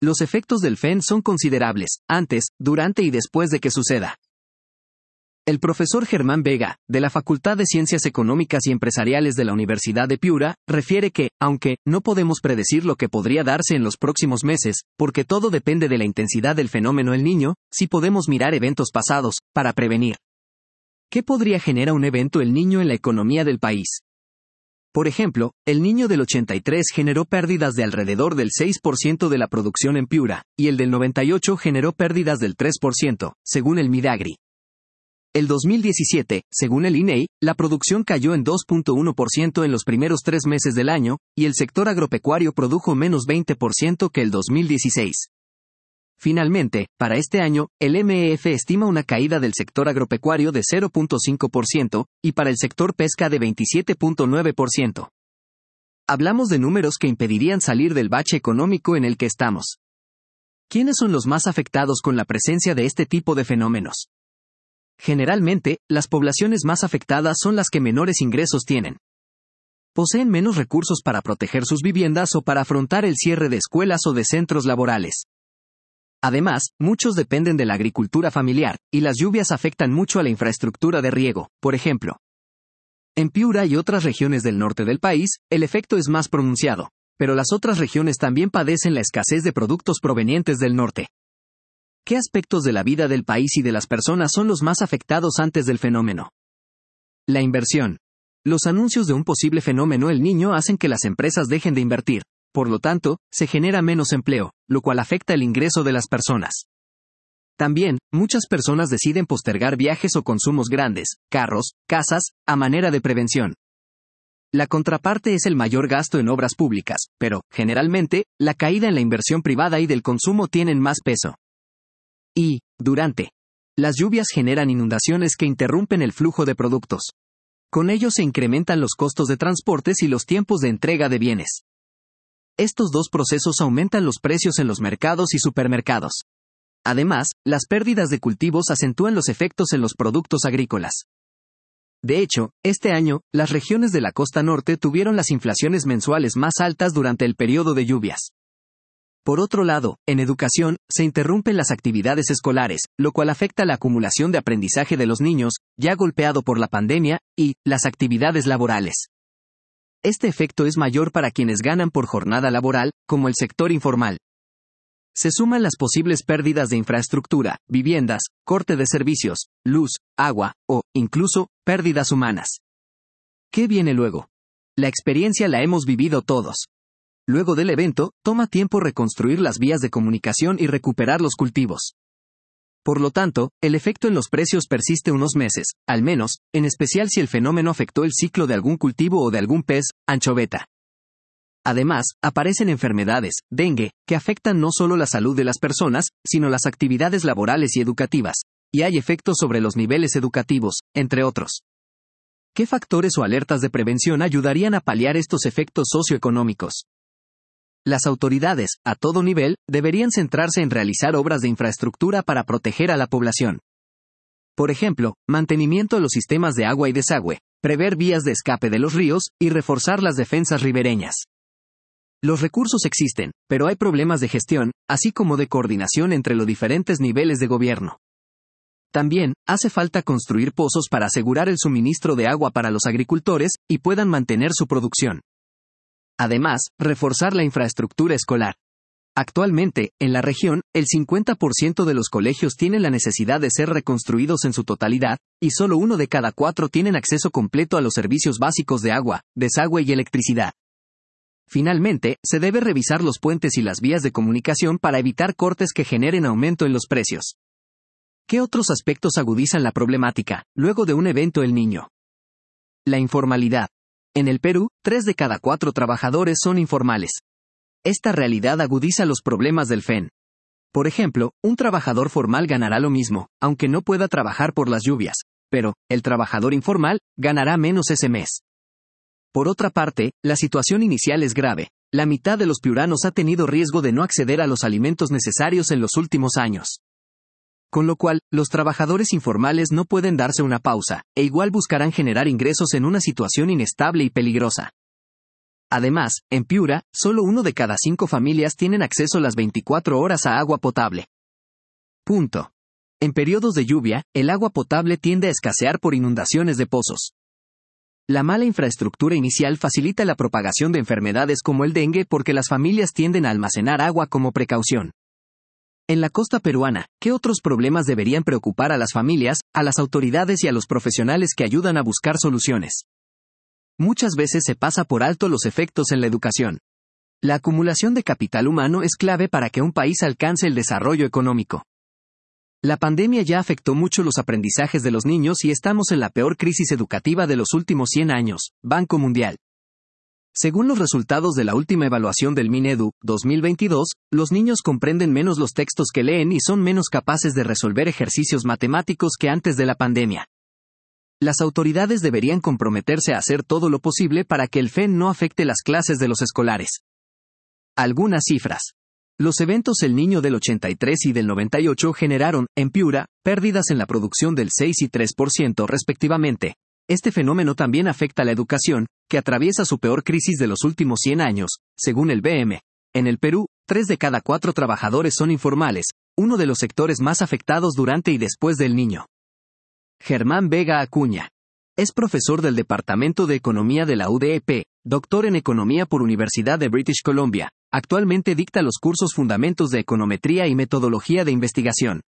Los efectos del FEN son considerables, antes, durante y después de que suceda. El profesor Germán Vega, de la Facultad de Ciencias Económicas y Empresariales de la Universidad de Piura, refiere que, aunque no podemos predecir lo que podría darse en los próximos meses, porque todo depende de la intensidad del fenómeno El Niño, sí podemos mirar eventos pasados, para prevenir. ¿Qué podría generar un evento El Niño en la economía del país? Por ejemplo, El Niño del 83 generó pérdidas de alrededor del 6% de la producción en Piura, y el del 98 generó pérdidas del 3%, según el Midagri. El 2017, según el INEI, la producción cayó en 2.1% en los primeros 3 meses del año, y el sector agropecuario produjo menos 20% que el 2016. Finalmente, para este año, el MEF estima una caída del sector agropecuario de 0.5%, y para el sector pesca de 27.9%. Hablamos de números que impedirían salir del bache económico en el que estamos. ¿Quiénes son los más afectados con la presencia de este tipo de fenómenos? Generalmente, las poblaciones más afectadas son las que menores ingresos tienen. Poseen menos recursos para proteger sus viviendas o para afrontar el cierre de escuelas o de centros laborales. Además, muchos dependen de la agricultura familiar, y las lluvias afectan mucho a la infraestructura de riego, por ejemplo. En Piura y otras regiones del norte del país, el efecto es más pronunciado, pero las otras regiones también padecen la escasez de productos provenientes del norte. ¿Qué aspectos de la vida del país y de las personas son los más afectados antes del fenómeno? La inversión. Los anuncios de un posible fenómeno El Niño hacen que las empresas dejen de invertir. Por lo tanto, se genera menos empleo, lo cual afecta el ingreso de las personas. También, muchas personas deciden postergar viajes o consumos grandes, carros, casas, a manera de prevención. La contraparte es el mayor gasto en obras públicas, pero, generalmente, la caída en la inversión privada y del consumo tienen más peso. Y, durante. Las lluvias generan inundaciones que interrumpen el flujo de productos. Con ello se incrementan los costos de transportes y los tiempos de entrega de bienes. Estos dos procesos aumentan los precios en los mercados y supermercados. Además, las pérdidas de cultivos acentúan los efectos en los productos agrícolas. De hecho, este año, las regiones de la costa norte tuvieron las inflaciones mensuales más altas durante el periodo de lluvias. Por otro lado, en educación, se interrumpen las actividades escolares, lo cual afecta la acumulación de aprendizaje de los niños, ya golpeado por la pandemia, y las actividades laborales. Este efecto es mayor para quienes ganan por jornada laboral, como el sector informal. Se suman las posibles pérdidas de infraestructura, viviendas, corte de servicios, luz, agua, o, incluso, pérdidas humanas. ¿Qué viene luego? La experiencia la hemos vivido todos. Luego del evento, toma tiempo reconstruir las vías de comunicación y recuperar los cultivos. Por lo tanto, el efecto en los precios persiste unos meses, al menos, en especial si el fenómeno afectó el ciclo de algún cultivo o de algún pez, anchoveta. Además, aparecen enfermedades, dengue, que afectan no solo la salud de las personas, sino las actividades laborales y educativas, y hay efectos sobre los niveles educativos, entre otros. ¿Qué factores o alertas de prevención ayudarían a paliar estos efectos socioeconómicos? Las autoridades, a todo nivel, deberían centrarse en realizar obras de infraestructura para proteger a la población. Por ejemplo, mantenimiento de los sistemas de agua y desagüe, prever vías de escape de los ríos, y reforzar las defensas ribereñas. Los recursos existen, pero hay problemas de gestión, así como de coordinación entre los diferentes niveles de gobierno. También, hace falta construir pozos para asegurar el suministro de agua para los agricultores, y puedan mantener su producción. Además, reforzar la infraestructura escolar. Actualmente, en la región, el 50% de los colegios tienen la necesidad de ser reconstruidos en su totalidad, y solo 1 de cada 4 tienen acceso completo a los servicios básicos de agua, desagüe y electricidad. Finalmente, se debe revisar los puentes y las vías de comunicación para evitar cortes que generen aumento en los precios. ¿Qué otros aspectos agudizan la problemática, luego de un evento El Niño? La informalidad. En el Perú, 3 de cada 4 trabajadores son informales. Esta realidad agudiza los problemas del FEN. Por ejemplo, un trabajador formal ganará lo mismo, aunque no pueda trabajar por las lluvias, pero, el trabajador informal, ganará menos ese mes. Por otra parte, la situación inicial es grave. La mitad de los piuranos ha tenido riesgo de no acceder a los alimentos necesarios en los últimos años. Con lo cual, los trabajadores informales no pueden darse una pausa, e igual buscarán generar ingresos en una situación inestable y peligrosa. Además, en Piura, solo 1 de cada 5 familias tienen acceso las 24 horas a agua potable. Punto. En periodos de lluvia, el agua potable tiende a escasear por inundaciones de pozos. La mala infraestructura inicial facilita la propagación de enfermedades como el dengue porque las familias tienden a almacenar agua como precaución. En la costa peruana, ¿qué otros problemas deberían preocupar a las familias, a las autoridades y a los profesionales que ayudan a buscar soluciones? Muchas veces se pasa por alto los efectos en la educación. La acumulación de capital humano es clave para que un país alcance el desarrollo económico. La pandemia ya afectó mucho los aprendizajes de los niños y estamos en la peor crisis educativa de los últimos 100 años, Banco Mundial. Según los resultados de la última evaluación del Minedu, 2022, los niños comprenden menos los textos que leen y son menos capaces de resolver ejercicios matemáticos que antes de la pandemia. Las autoridades deberían comprometerse a hacer todo lo posible para que el FEN no afecte las clases de los escolares. Algunas cifras. Los eventos El Niño del 83 y del 98 generaron, en Piura, pérdidas en la producción del 6 y 3% respectivamente. Este fenómeno también afecta a la educación, que atraviesa su peor crisis de los últimos 100 años, según el BM. En el Perú, 3 de cada 4 trabajadores son informales, uno de los sectores más afectados durante y después del Niño. Germán Vega Acuña. Es profesor del Departamento de Economía de la UDEP, doctor en Economía por Universidad de British Columbia. Actualmente dicta los cursos Fundamentos de Econometría y Metodología de Investigación.